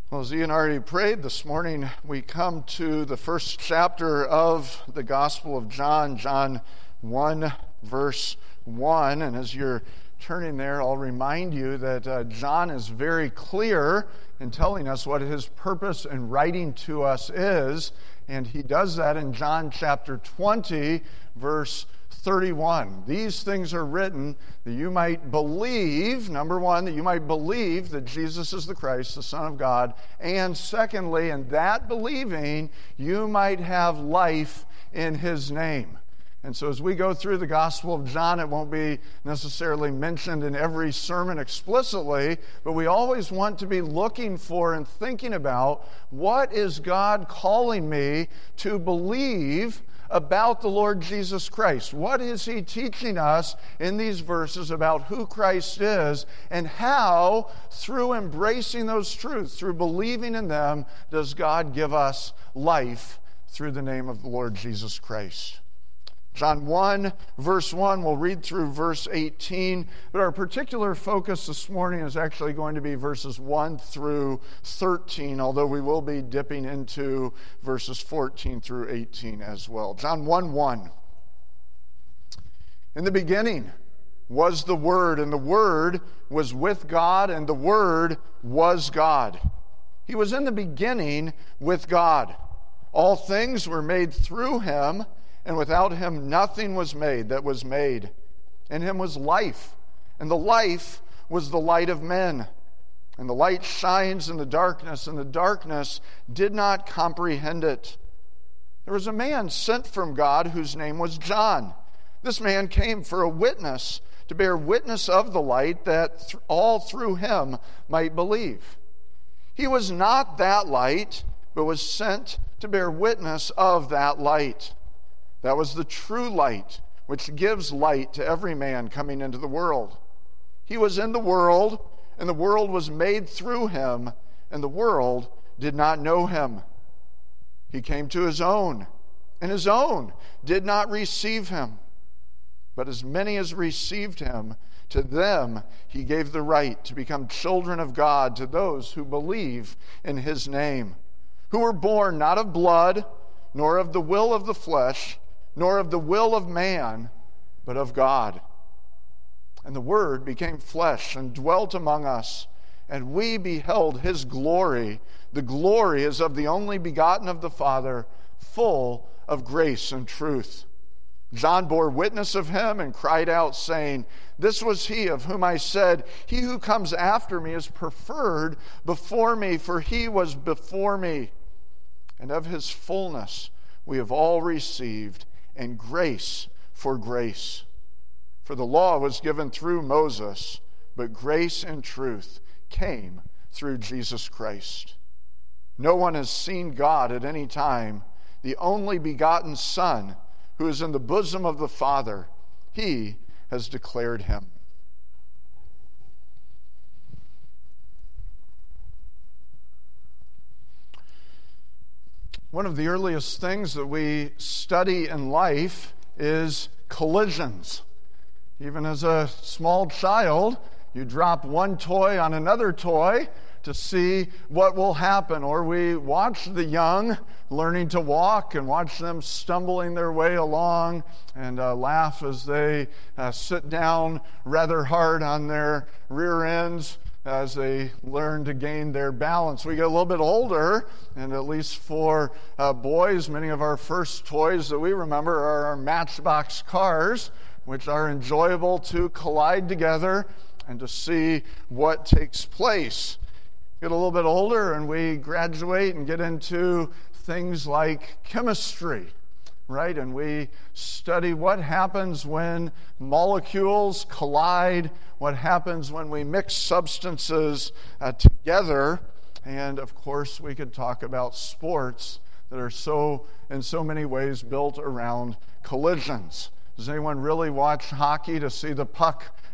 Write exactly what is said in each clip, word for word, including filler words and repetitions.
Well, as Ian already prayed this morning, we come to the first chapter of the Gospel of John, John one, verse one. And as you're turning there, I'll remind you that uh, John is very clear in telling us what his purpose in writing to us is. And he does that in John chapter twenty, verse thirty-one. These things are written that you might believe, number one, that you might believe that Jesus is the Christ, the Son of God, and secondly, in that believing, you might have life in his name. And so as we go through the Gospel of John, it won't be necessarily mentioned in every sermon explicitly, but we always want to be looking for and thinking about, what is God calling me to believe about the Lord Jesus Christ? What is he teaching us in these verses about who Christ is, and how, through embracing those truths, through believing in them, does God give us life through the name of the Lord Jesus Christ? John one, verse one, we'll read through verse eighteen, but our particular focus this morning is actually going to be verses one through thirteen, although we will be dipping into verses fourteen through eighteen as well. John one, one. In the beginning was the Word, and the Word was with God, and the Word was God. He was in the beginning with God. All things were made through him, and without him nothing was made that was made. In him was life, and the life was the light of men. And the light shines in the darkness, and the darkness did not comprehend it. There was a man sent from God whose name was John. This man came for a witness, to bear witness of the light, that th- all through him might believe. He was not that light, but was sent to bear witness of that light. That was the true light, which gives light to every man coming into the world. He was in the world, and the world was made through him, and the world did not know him. He came to his own, and his own did not receive him. But as many as received him, to them he gave the right to become children of God, to those who believe in his name, who were born not of blood, nor of the will of the flesh, nor of the will of man, but of God. And the Word became flesh and dwelt among us, and we beheld his glory. The glory is of the only begotten of the Father, full of grace and truth. John bore witness of him and cried out, saying, This was he of whom I said, He who comes after me is preferred before me, for he was before me. And of his fullness we have all received, and grace for grace. For the law was given through Moses, but grace and truth came through Jesus Christ. No one has seen God at any time. The only begotten Son, who is in the bosom of the Father, he has declared him. One of the earliest things that we study in life is collisions. Even as a small child, you drop one toy on another toy to see what will happen. Or we watch the young learning to walk and watch them stumbling their way along and uh, laugh as they uh, sit down rather hard on their rear ends as they learn to gain their balance. We get a little bit older, and at least for uh, boys, many of our first toys that we remember are our Matchbox cars, which are enjoyable to collide together and to see what takes place. Get a little bit older, and we graduate and get into things like chemistry, right? And we study what happens when molecules collide, what happens when we mix substances uh, together. And of course, we could talk about sports that are so, in so many ways, built around collisions. Does anyone really watch hockey to see the puck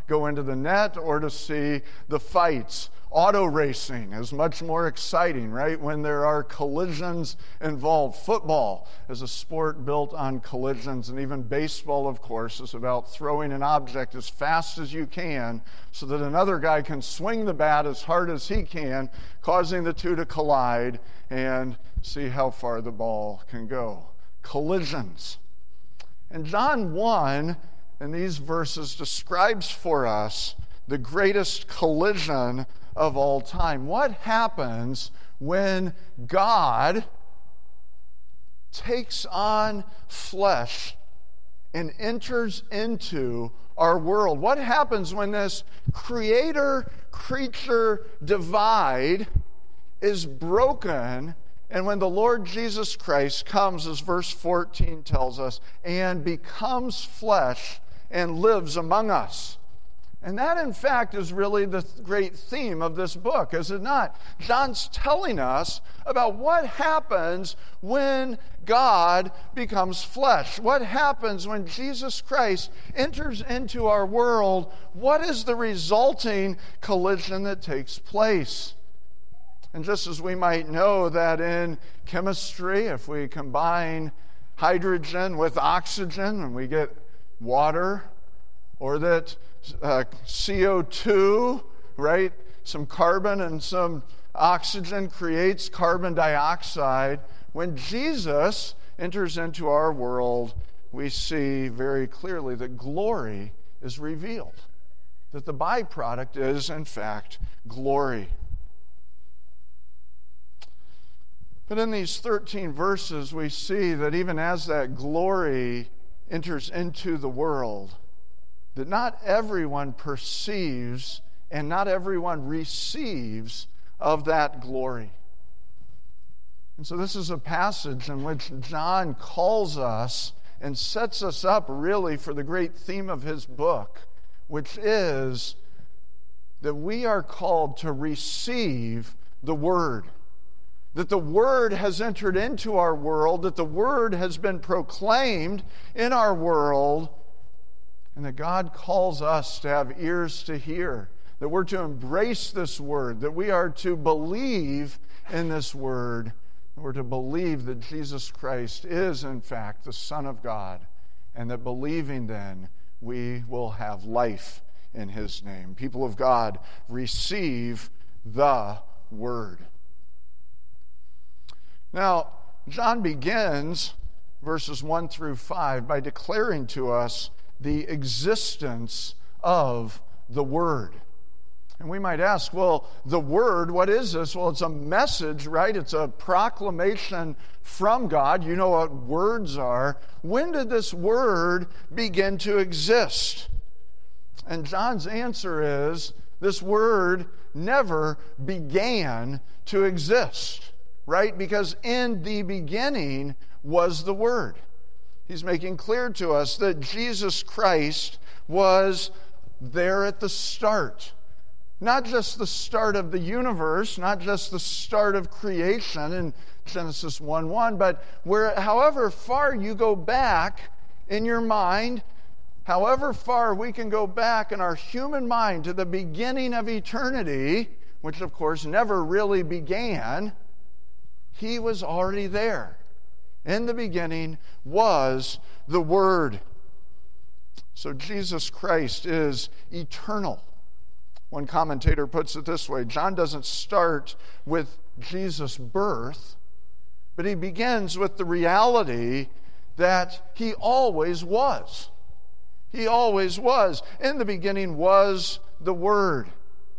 go into the net or to see the fights. Auto racing is much more exciting, right, when there are collisions involved. Football is a sport built on collisions, and even baseball, of course, is about throwing an object as fast as you can so that another guy can swing the bat as hard as he can, causing the two to collide and see how far the ball can go. Collisions. And John one, in these verses, describes for us the greatest collision of all time. What happens when God takes on flesh and enters into our world? What happens when this creator-creature divide is broken, and when the Lord Jesus Christ comes, as verse fourteen tells us, and becomes flesh and lives among us? And that, in fact, is really the great theme of this book, is it not? John's telling us about what happens when God becomes flesh. What happens when Jesus Christ enters into our world? What is the resulting collision that takes place? And just as we might know that in chemistry, if we combine hydrogen with oxygen and we get water, or that uh, C O two, right, some carbon and some oxygen creates carbon dioxide. When Jesus enters into our world, we see very clearly that glory is revealed, that the byproduct is, in fact, glory. But in these thirteen verses, we see that even as that glory enters into the world, that not everyone perceives and not everyone receives of that glory. And so this is a passage in which John calls us and sets us up really for the great theme of his book, which is that we are called to receive the Word. That the Word has entered into our world, that the Word has been proclaimed in our world, and that God calls us to have ears to hear, that we're to embrace this Word, that we are to believe in this Word, that we're to believe that Jesus Christ is, in fact, the Son of God, and that believing then, we will have life in His name. People of God, receive the Word. Now, John begins verses one through five by declaring to us the existence of the Word. And we might ask, well, the Word, what is this? Well, it's a message, right? It's a proclamation from God. You know what words are. When did this Word begin to exist? And John's answer is, this Word never began to exist, right? Because in the beginning was the Word. He's making clear to us that Jesus Christ was there at the start. Not just the start of the universe, not just the start of creation in Genesis one one, but where, however far you go back in your mind, however far we can go back in our human mind to the beginning of eternity, which of course never really began, He was already there. In the beginning was the Word. So Jesus Christ is eternal. One commentator puts it this way: John doesn't start with Jesus' birth, but he begins with the reality that He always was. He always was. In the beginning was the Word.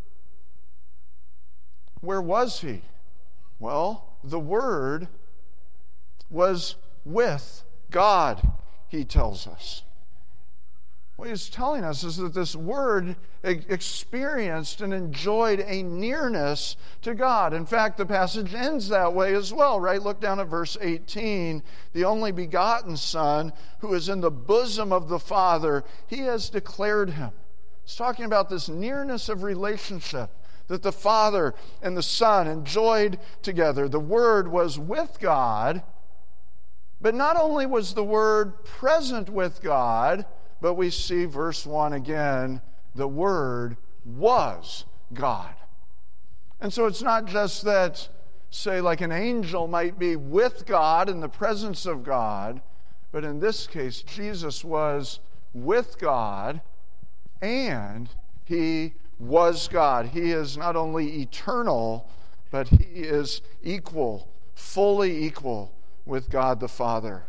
Where was He? Well, the Word was with God, he tells us. What he's telling us is that this Word experienced and enjoyed a nearness to God. In fact, the passage ends that way as well, right? Look down at verse eighteen. The only begotten Son, who is in the bosom of the Father, He has declared Him. It's talking about this nearness of relationship that the Father and the Son enjoyed together. The Word was with God, but not only was the Word present with God, but we see verse one again, the Word was God. And so it's not just that, say, like an angel might be with God in the presence of God, but in this case, Jesus was with God and he was God. He is not only eternal, but he is equal, fully equal with God the Father.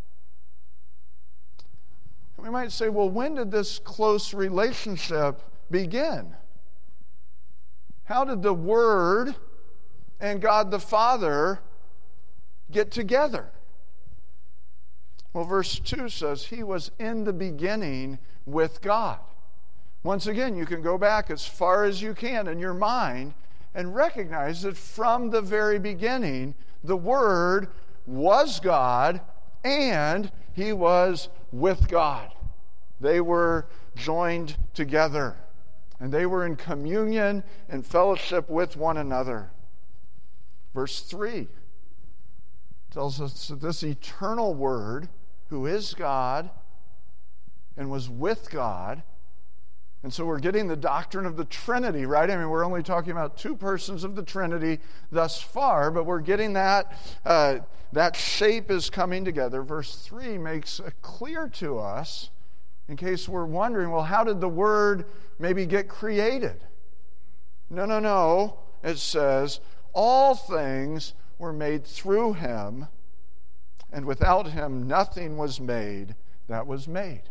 We might say, well, when did this close relationship begin? How did the Word and God the Father get together? Well, verse two says, he was in the beginning with God. Once again, you can go back as far as you can in your mind and recognize that from the very beginning, the Word was God and he was with God. They were joined together and they were in communion and fellowship with one another. Verse three tells us that this eternal Word, who is God and was with God, and so we're getting the doctrine of the Trinity, right? I mean, we're only talking about two persons of the Trinity thus far, but we're getting that, uh, that shape is coming together. Verse three makes it clear to us, in case we're wondering, well, how did the Word maybe get created? No, no, no. It says, all things were made through him, and without him nothing was made that was made.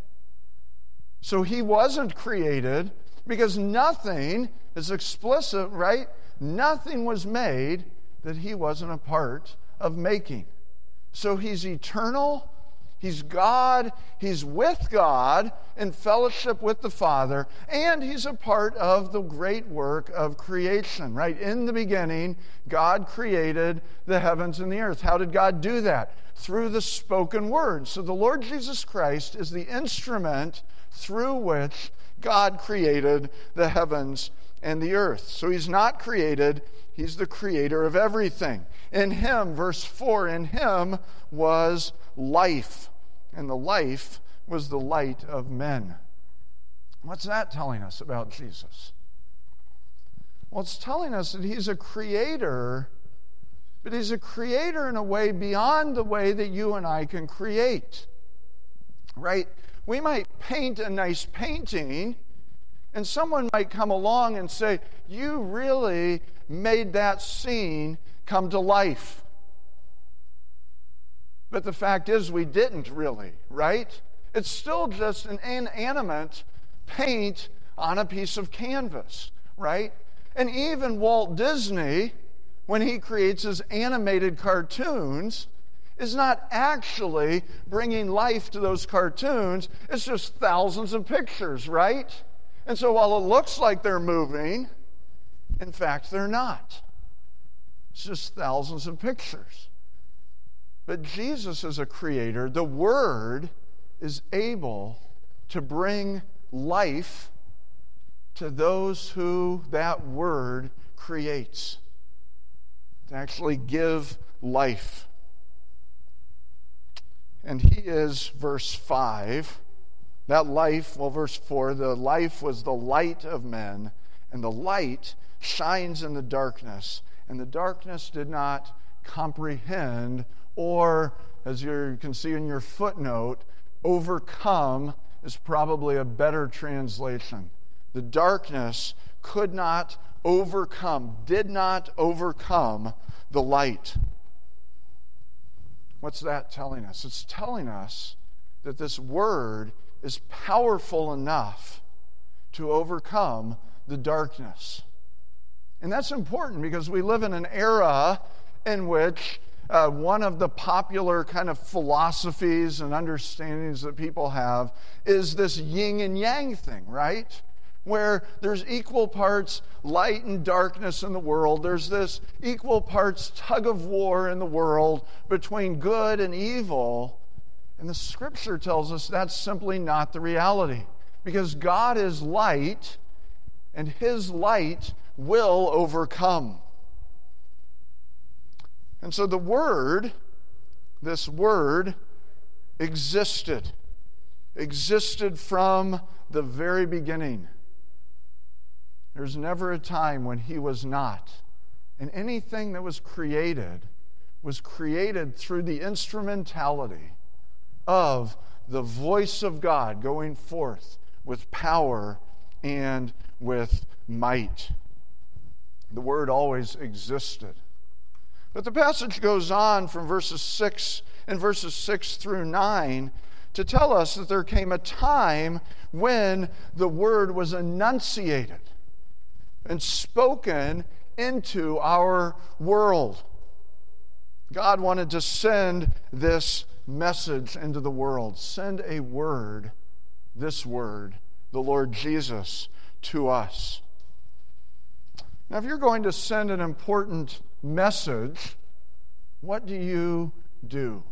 So he wasn't created because nothing is explicit, right? Nothing was made that he wasn't a part of making. So he's eternal, he's God, he's with God in fellowship with the Father, and he's a part of the great work of creation, right? In the beginning, God created the heavens and the earth. How did God do that? Through the spoken word. So the Lord Jesus Christ is the instrument through which God created the heavens and the earth. So he's not created, he's the creator of everything. In him, verse four, in him was life, and the life was the light of men. What's that telling us about Jesus? Well, it's telling us that he's a creator, but he's a creator in a way beyond the way that you and I can create. Right? We might paint a nice painting, and someone might come along and say, you really made that scene come to life. But the fact is, we didn't really, right? It's still just an inanimate paint on a piece of canvas, right? And even Walt Disney, when he creates his animated cartoons, is not actually bringing life to those cartoons. It's just thousands of pictures, right? And so while it looks like they're moving, in fact, they're not. It's just thousands of pictures. But Jesus is a creator. The Word is able to bring life to those who that Word creates, to actually give life. And he is, verse five, that life, well, verse four, the life was the light of men, and the light shines in the darkness, and the darkness did not comprehend, or, as you can see in your footnote, overcome is probably a better translation. The darkness could not overcome, did not overcome the light. What's that telling us? It's telling us that this Word is powerful enough to overcome the darkness. And that's important because we live in an era in which uh, one of the popular kind of philosophies and understandings that people have is this yin and yang thing, right? Where there's equal parts light and darkness in the world. There's this equal parts tug of war in the world between good and evil. And the Scripture tells us that's simply not the reality. Because God is light, and His light will overcome. And so the Word, this Word, existed. Existed from the very beginning. There's never a time when he was not. And anything that was created was created through the instrumentality of the voice of God going forth with power and with might. The Word always existed. But the passage goes on from verses six and verses six through nine to tell us that there came a time when the Word was enunciated and spoken into our world. God wanted to send this message into the world. Send a word, this word, the Lord Jesus, to us. Now, if you're going to send an important message, what do you do?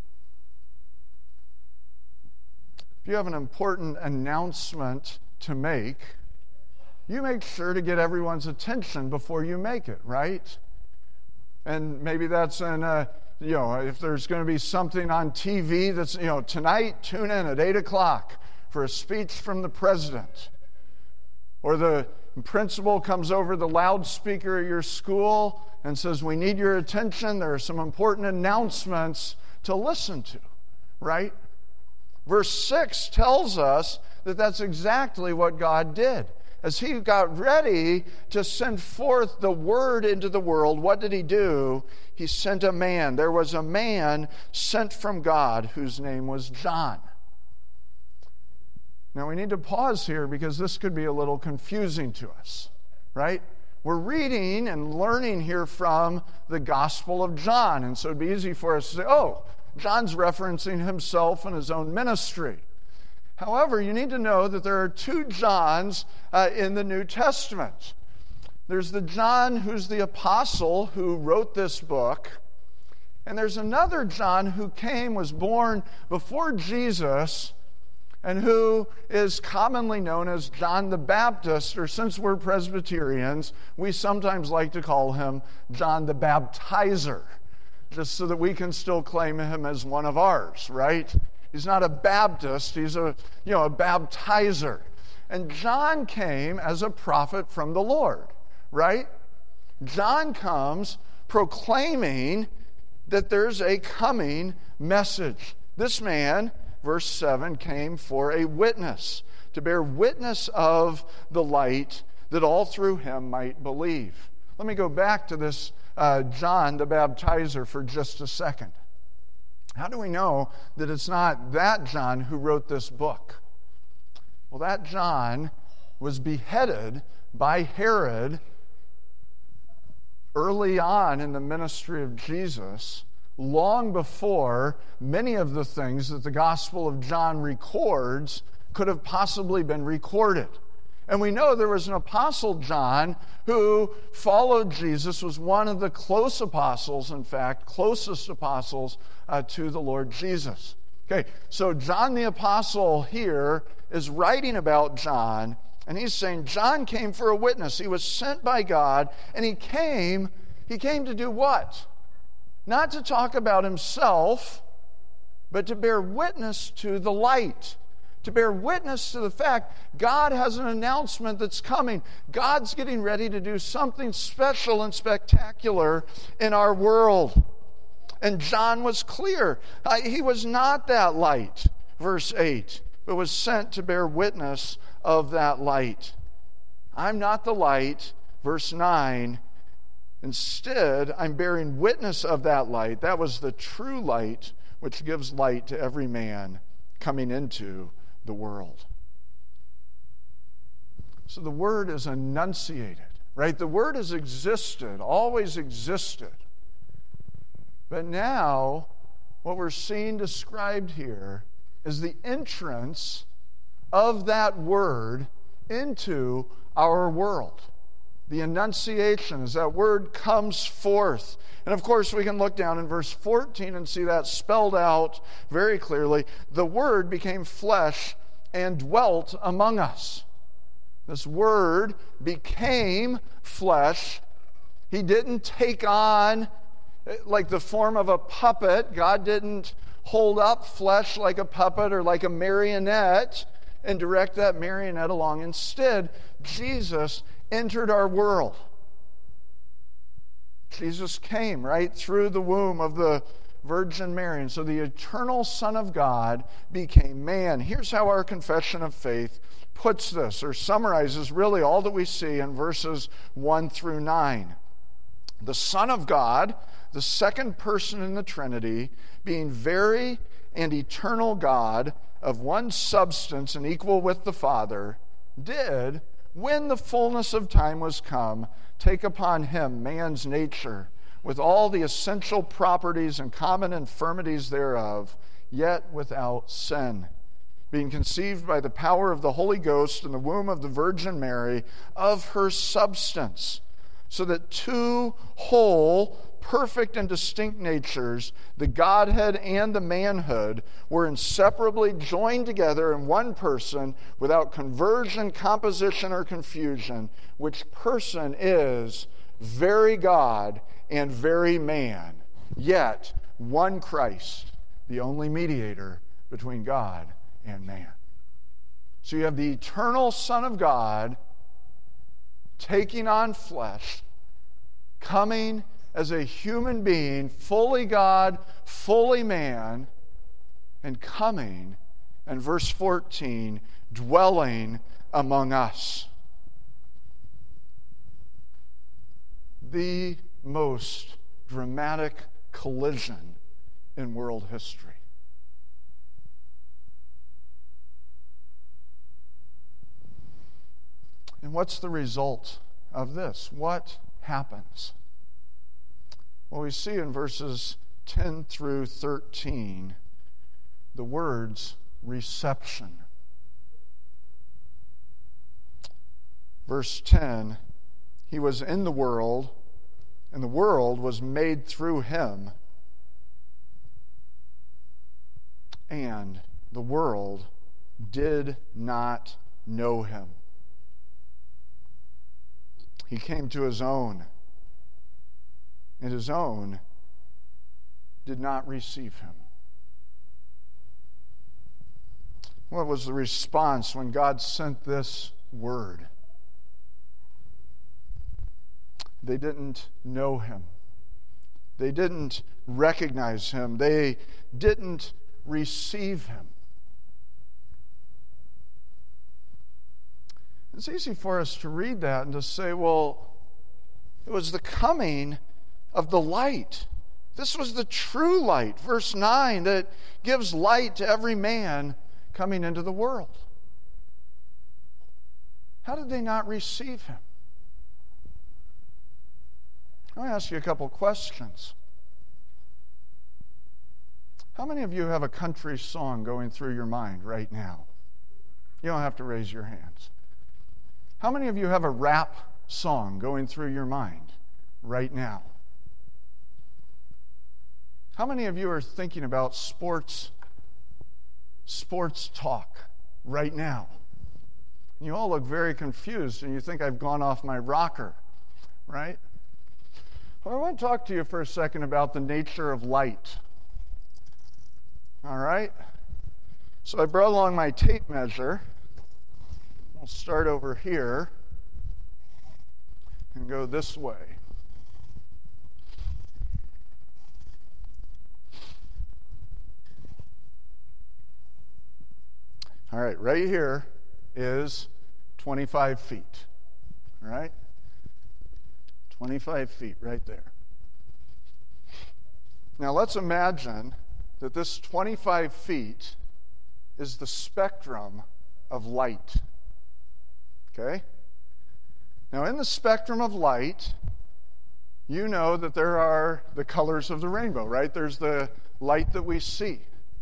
If you have an important announcement to make, you make sure to get everyone's attention before you make it, right? And maybe that's in a, you know, if there's going to be something on T V that's, you know, tonight, tune in at eight o'clock for a speech from the president. Or the principal comes over the loudspeaker at your school and says, we need your attention. There are some important announcements to listen to, right? Verse six tells us that that's exactly what God did. As he got ready to send forth the word into the world, what did he do? He sent a man. There was a man sent from God whose name was John. Now we need to pause here because this could be a little confusing to us, right? We're reading and learning here from the Gospel of John, and so it'd be easy for us to say, oh, John's referencing himself and his own ministry. However, you need to know that there are two Johns uh, in the New Testament. There's the John who's the apostle who wrote this book, and there's another John who came, was born before Jesus, and who is commonly known as John the Baptist, or since we're Presbyterians, we sometimes like to call him John the Baptizer, just so that we can still claim him as one of ours, right? He's not a Baptist, he's a, you know, a baptizer. And John came as a prophet from the Lord, right? John comes proclaiming that there's a coming message. This man, verse seven, came for a witness, to bear witness of the light, that all through him might believe. Let me go back to this uh, John the Baptizer for just a second. How do we know that it's not that John who wrote this book? Well, that John was beheaded by Herod early on in the ministry of Jesus, long before many of the things that the Gospel of John records could have possibly been recorded. And we know there was an apostle, John, who followed Jesus, was one of the close apostles, in fact, closest apostles uh, to the Lord Jesus. Okay, so John the apostle here is writing about John, and he's saying John came for a witness. He was sent by God, and he came, he came to do what? Not to talk about himself, but to bear witness to the light. To bear witness to the fact God has an announcement that's coming. God's getting ready to do something special and spectacular in our world. And John was clear. Uh, he was not that light, verse eight, but was sent to bear witness of that light. I'm not the light, verse nine. Instead, I'm bearing witness of that light. That was the true light, which gives light to every man coming into the world. So the Word is enunciated, right? The Word has existed, always existed. But now, what we're seeing described here is the entrance of that Word into our world. The Annunciation, as that Word comes forth. And of course, we can look down in verse fourteen and see that spelled out very clearly. The Word became flesh and dwelt among us. This Word became flesh. He didn't take on like the form of a puppet. God didn't hold up flesh like a puppet or like a marionette and direct that marionette along. Instead, Jesus entered our world. Jesus came right through the womb of the Virgin Mary. And so the eternal Son of God became man. Here's how our confession of faith puts this, or summarizes really all that we see in verses one through nine. The Son of God, the second person in the Trinity, being very and eternal God, of one substance and equal with the Father, did, when the fullness of time was come, take upon him man's nature, with all the essential properties and common infirmities thereof, yet without sin, being conceived by the power of the Holy Ghost in the womb of the Virgin Mary, of her substance, so that two whole, perfect and distinct natures, the Godhead and the manhood, were inseparably joined together in one person without conversion, composition, or confusion, which person is very God and very man, yet one Christ, the only mediator between God and man. So you have the eternal Son of God taking on flesh, coming as a human being, fully God, fully man, and coming, and verse fourteen, dwelling among us. The most dramatic collision in world history. And what's the result of this? What happens? Well, we see in verses ten through thirteen the words reception. Verse ten, he was in the world, and the world was made through him, and the world did not know him. He came to his own, and his own did not receive him. What was the response when God sent this word? They didn't know him. They didn't recognize him. They didn't receive him. It's easy for us to read that and to say, well, it was the coming of the light. This was the true light, verse nine, that gives light to every man coming into the world. How did they not receive him? I want to ask you a couple questions. How many of you have a country song going through your mind right now? You don't have to raise your hands. How many of you have a rap song going through your mind right now? How many of you are thinking about sports, sports talk right now? You all look very confused and you think I've gone off my rocker, right? Well, I want to talk to you for a second about the nature of light. All right? So I brought along my tape measure. We'll start over here and go this way. All right, right here is twenty-five feet. All right? twenty-five feet right there. Now let's imagine that this twenty-five feet is the spectrum of light. Okay? Now in the spectrum of light, you know that there are the colors of the rainbow, right? There's the light that we see.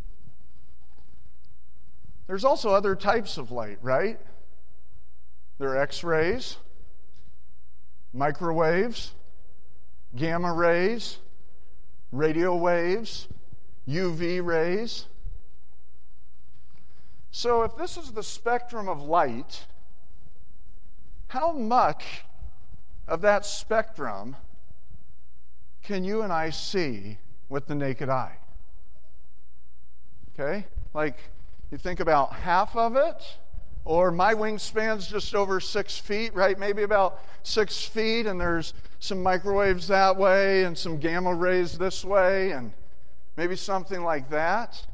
There's also other types of light, right? There are X-rays, microwaves, gamma rays, radio waves, U V rays. So if this is the spectrum of light, how much of that spectrum can you and I see with the naked eye? Okay? Like, you think about half of it, Or my wingspan's just over six feet, right? Maybe about six feet, and there's some microwaves that way and some gamma rays this way, and maybe something like that.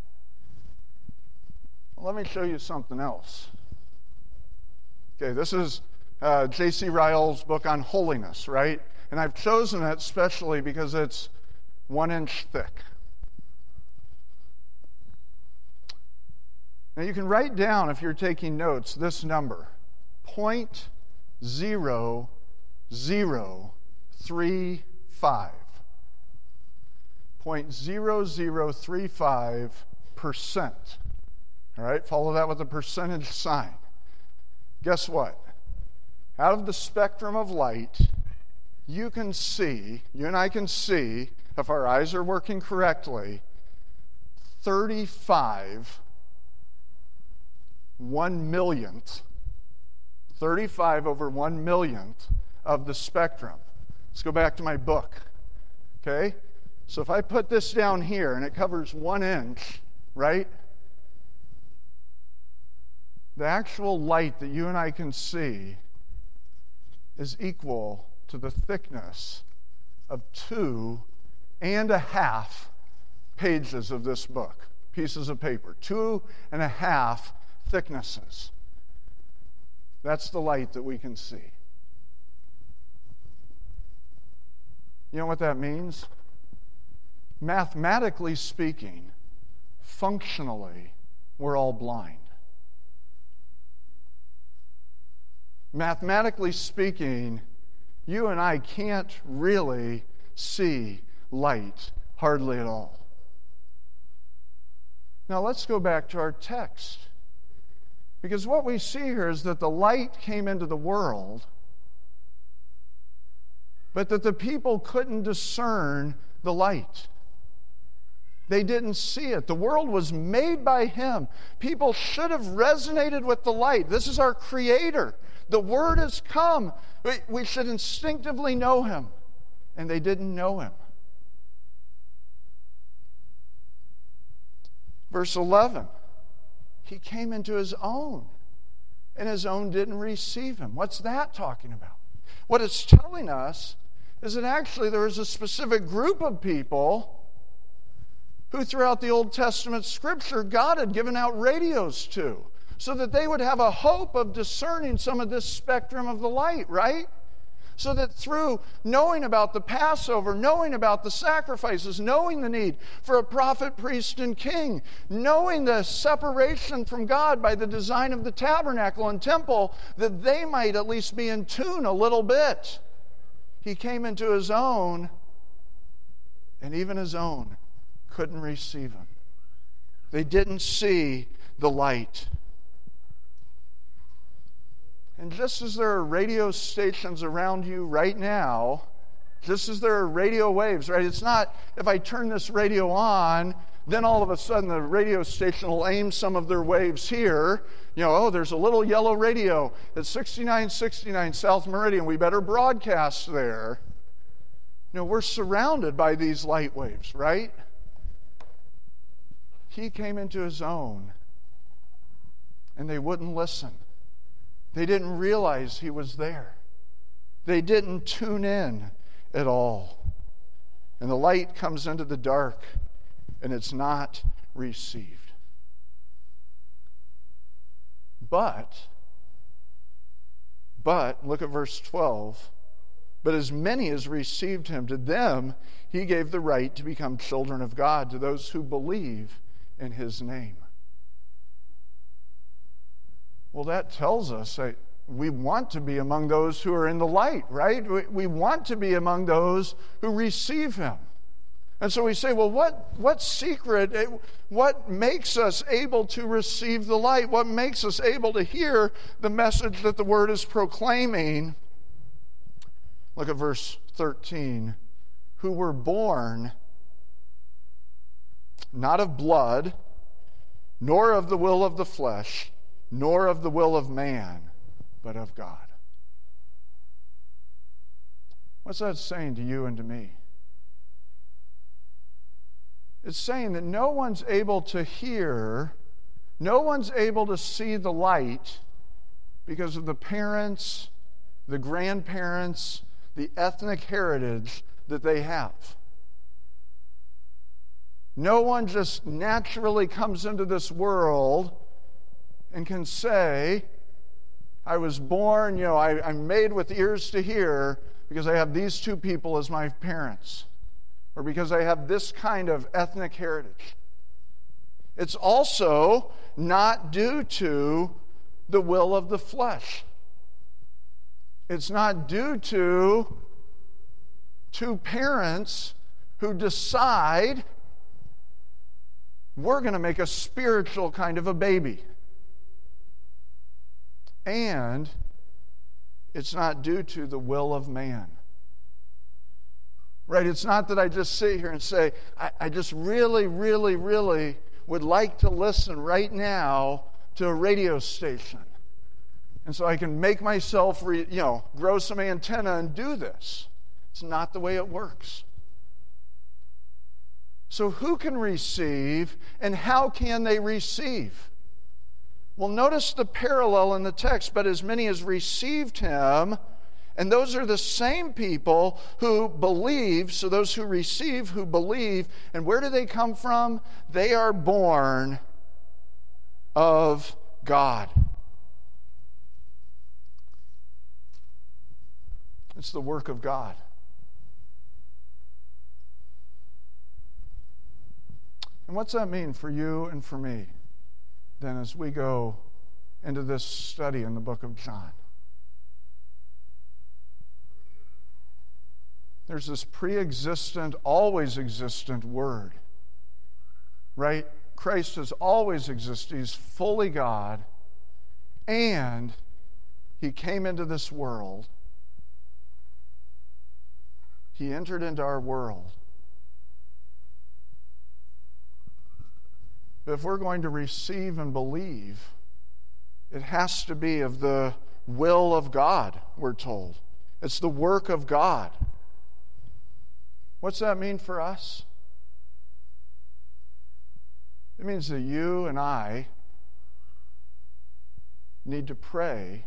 Well, let me show you something else. Okay, this is uh, J C Ryle's book on holiness, right? And I've chosen it especially because it's one inch thick. Now you can write down, if you're taking notes, this number, zero point zero zero three five. zero point zero zero three five percent. All right, follow that with a percentage sign. Guess what? Out of the spectrum of light, you can see, you and I can see, if our eyes are working correctly, thirty-five one millionth, thirty-five over one millionth of the spectrum. Let's go back to my book. Okay? So if I put this down here and it covers one inch, right? The actual light that you and I can see is equal to the thickness of two and a half pages of this book, pieces of paper. Two and a half thicknesses. That's the light that we can see. You know what that means? Mathematically speaking, functionally, we're all blind. Mathematically speaking, you and I can't really see light hardly at all. Now let's go back to our text. Because what we see here is that the light came into the world, but that the people couldn't discern the light. They didn't see it. The world was made by Him. People should have resonated with the light. This is our Creator. The Word has come. We should instinctively know Him. And they didn't know Him. Verse eleven. He came into His own, and His own didn't receive Him. What's that talking about? What it's telling us is that actually there was a specific group of people who throughout the Old Testament Scripture God had given out radios to, so that they would have a hope of discerning some of this spectrum of the light, right? So that through knowing about the Passover, knowing about the sacrifices, knowing the need for a prophet, priest, and king, knowing the separation from God by the design of the tabernacle and temple, that they might at least be in tune a little bit. He came into His own, and even His own couldn't receive Him. They didn't see the light. And just as there are radio stations around you right now, just as there are radio waves, right? It's not if I turn this radio on, then all of a sudden the radio station will aim some of their waves here. You know, oh, there's a little yellow radio at sixty-nine sixty-nine South Meridian. We better broadcast there. No, we're surrounded by these light waves, right? He came into His own, and they wouldn't listen. They didn't realize He was there. They didn't tune in at all. And the light comes into the dark, and it's not received. But, but, look at verse twelve. But as many as received Him, to them He gave the right to become children of God, to those who believe in His name. Well, that tells us that we want to be among those who are in the light, right? We, we want to be among those who receive Him. And so we say, well, what, what secret, what makes us able to receive the light? What makes us able to hear the message that the Word is proclaiming? Look at verse thirteen. Who were born not of blood, nor of the will of the flesh, nor of the will of man, but of God. What's that saying to you and to me? It's saying that no one's able to hear No one's able to see the light because of the parents, the grandparents, the ethnic heritage that they have. No one just naturally comes into this world and can say, I was born, you know, I, I'm made with ears to hear because I have these two people as my parents, or because I have this kind of ethnic heritage. It's also not due to the will of the flesh. It's not due to two parents who decide we're going to make a spiritual kind of a baby. And it's not due to the will of man. Right? It's not that I just sit here and say, I, I just really, really, really would like to listen right now to a radio station. And so I can make myself, re, you know, grow some antenna and do this. It's not the way it works. So who can receive, and how can they receive? Well, notice the parallel in the text, but as many as received him, and those are the same people who believe, so those who receive, who believe, and where do they come from? They are born of God. It's the work of God. And what's that mean for you and for me, then, as we go into this study in the book of John? There's this pre-existent, always existent Word, right? Christ has always existed. He's fully God, and He came into this world. He entered into our world. But if we're going to receive and believe, it has to be of the will of God, we're told. It's the work of God. What's that mean for us? It means that you and I need to pray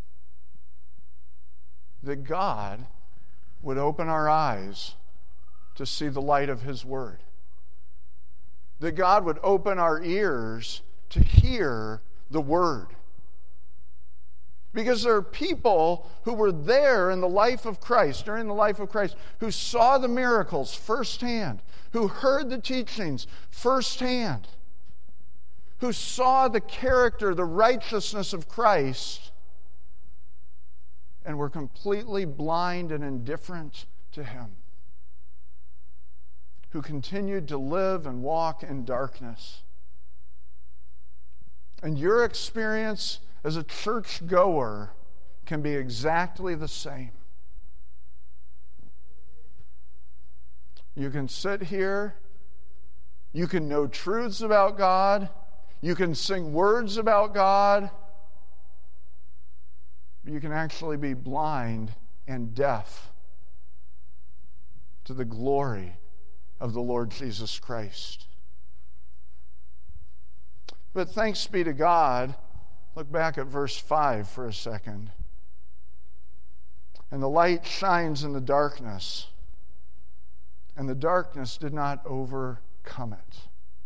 that God would open our eyes to see the light of His Word. That God would open our ears to hear the Word. Because there are people who were there in the life of Christ, during the life of Christ, who saw the miracles firsthand, who heard the teachings firsthand, who saw the character, the righteousness of Christ, and were completely blind and indifferent to Him, who continued to live and walk in darkness. And your experience as a church goer can be exactly the same. You can sit here, you can know truths about God, you can sing words about God, but you can actually be blind and deaf to the glory of the Lord Jesus Christ. But thanks be to God. Look back at verse five for a second. And the light shines in the darkness, and the darkness did not overcome it.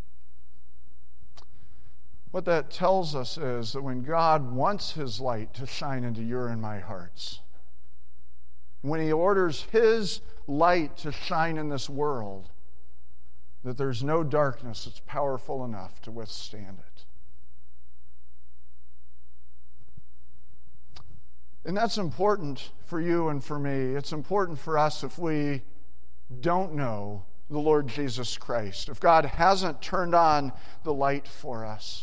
What that tells us is that when God wants His light to shine into your and my hearts, when He orders His light to shine in this world, that there's no darkness that's powerful enough to withstand it. And that's important for you and for me. It's important for us if we don't know the Lord Jesus Christ, if God hasn't turned on the light for us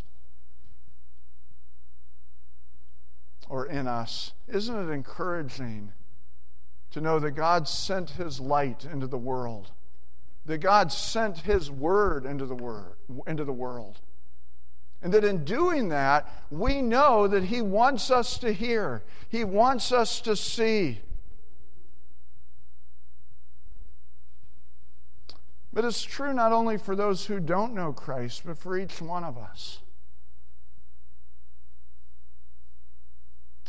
or in us. Isn't it encouraging to know that God sent His light into the world, that God sent His Word into the word, into the world? And that in doing that, we know that He wants us to hear. He wants us to see. But it's true not only for those who don't know Christ, but for each one of us.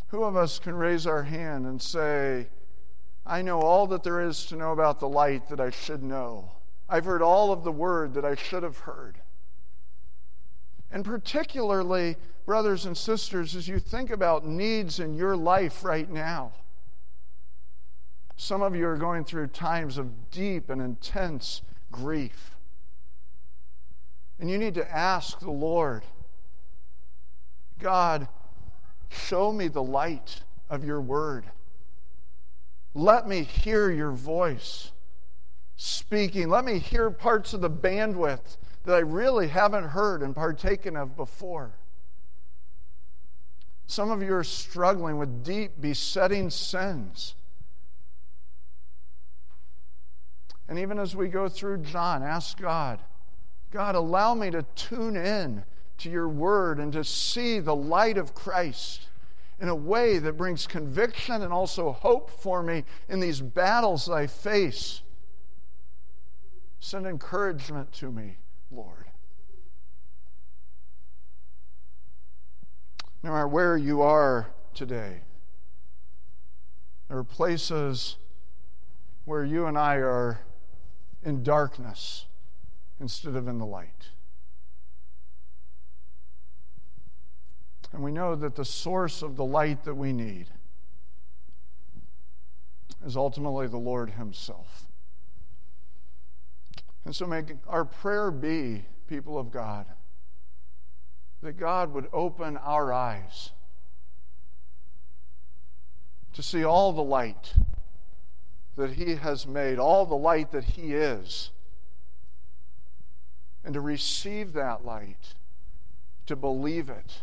Who of us can raise our hand and say, I know all that there is to know about the light that I should know. I've heard all of the word that I should have heard. And particularly, brothers and sisters, as you think about needs in your life right now, some of you are going through times of deep and intense grief. And you need to ask the Lord, God, show me the light of your word. Let me hear your voice speaking. Let me hear parts of the bandwidth that I really haven't heard and partaken of before. Some of you are struggling with deep, besetting sins. And even as we go through John, ask God, God, allow me to tune in to your word and to see the light of Christ in a way that brings conviction and also hope for me in these battles I face. Send encouragement to me, Lord. No matter where you are today, there are places where you and I are in darkness instead of in the light. And we know that the source of the light that we need is ultimately the Lord himself. And so may our prayer be, people of God, that God would open our eyes to see all the light that he has made, all the light that he is, and to receive that light, to believe it.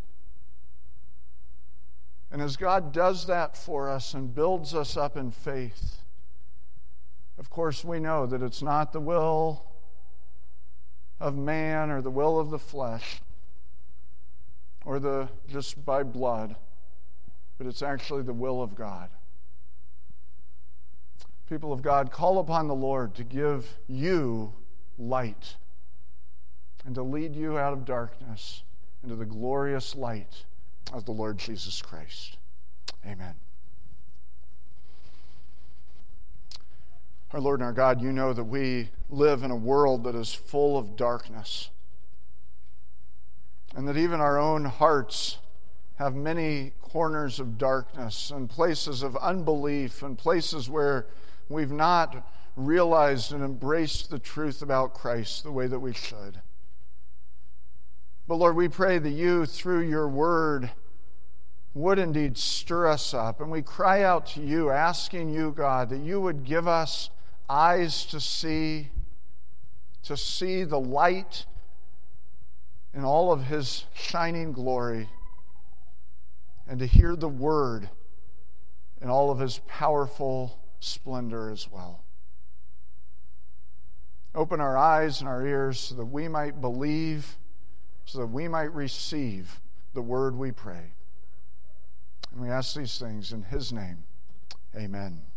And as God does that for us and builds us up in faith, of course we know that it's not the will of man or the will of the flesh or the just by blood, but it's actually the will of God. People of God, call upon the Lord to give you light and to lead you out of darkness into the glorious light of the Lord Jesus Christ. Amen. Our Lord and our God, you know that we live in a world that is full of darkness, and that even our own hearts have many corners of darkness and places of unbelief and places where we've not realized and embraced the truth about Christ the way that we should. But Lord, we pray that you, through your word, would indeed stir us up. And we cry out to you, asking you, God, that you would give us eyes to see, to see the light in all of his shining glory, and to hear the word in all of his powerful splendor as well. Open our eyes and our ears so that we might believe, so that we might receive the word, we pray. And we ask these things in his name. Amen.